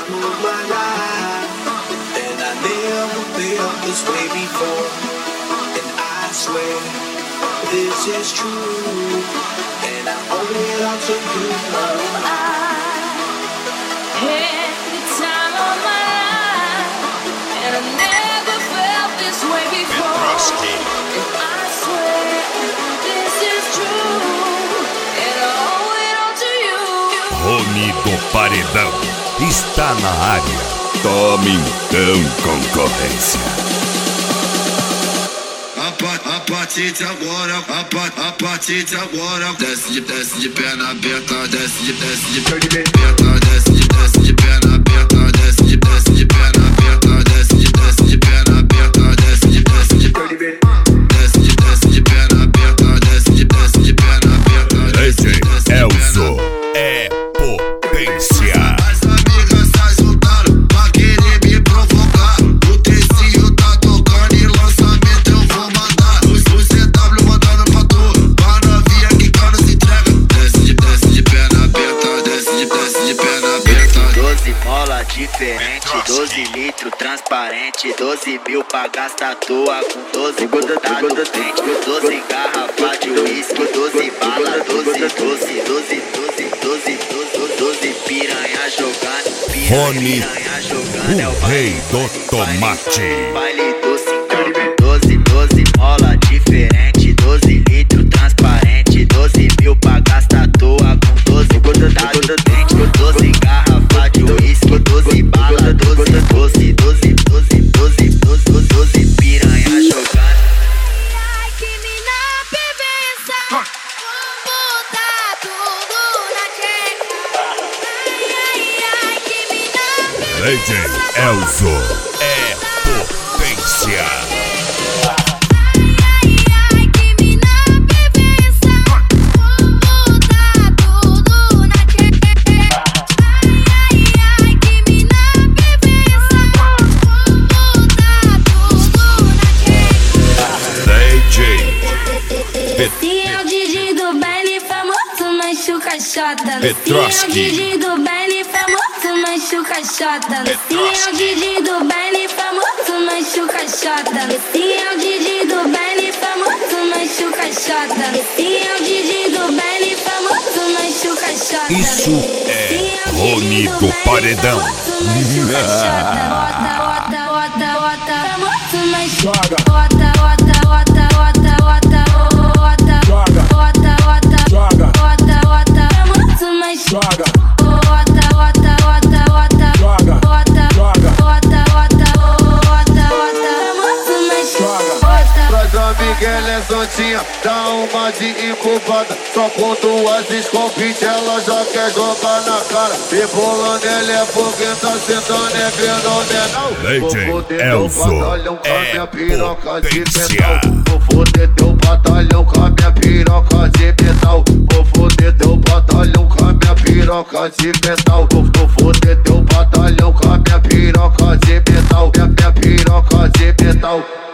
move my life, and I never felt this way before. And I swear this is true, and I owe it all to you. Every time of my life, and I never felt this way before. And I swear this is true, and I owe it all to you. Rony do Paredão está na área. Tome então, concorrência. A partir de agora, a partir de agora, desce de perna aberta, desce de perna aberta, desce de perna aberta, desce de perna aberta, desce de perna aberta, desce de perna aberta, desce de perna aberta. DJ Elzo é potência. As amigas se juntaram pra querer me provocar. O trecinho tá tocando e lançamento eu vou mandar. Os CW mandando pra tu, pra novinha que cara se entrega. Desce de perna aberta, desce de perna aberta. 12 mola diferente, 12 litros transparente, 12 mil pra gastar à toa com 12 botado dente, 12 garrafa de uísque, 12 bala, 12 piranha jogando, Rony, piranha jogando, é o rei do tomate. Baile do Cintão, 12 mola diferente, 12 litros transparente, 12 mil pra gastar à toa com 12 botado dente, 12 garrafa de uísque, 12 bala, 12 piranha jogando. Ai, que mina bebeça, vamos botar tudo na tcheca. Ai, que mina bebeça. DJ Elzo é potência. Ai, que mina bebeça, vamos botar tudo na tcheca. Ai, que mina bebeça, vamos botar tudo na tcheca. DJ Se é o DJ do baile famoso, machuca chota. Petrovski. Se é o DJ do baile famoso, machuca chota. Se é o DJ do baile famoso, machuca chota. Se é o DJ do baile famoso, machuca chota. Se é o DJ do baile famoso, machuca chota. Isso é Rony do Paredão. Traz a Miguel Santinha, dá uma de incubada. Só com duas escopite ela já quer jogar na cara. Rebolando ela é porque tá sentando é fenomenal. DJ Vou foder Elzo teu batalhão com a é minha piroca de potência. metal. Vou foder teu batalhão com a minha piroca de metal. Vou foder teu batalhão com a minha piroca de metal. Vou foder teu batalhão com a minha piroca de metal. Minha piroca de metal.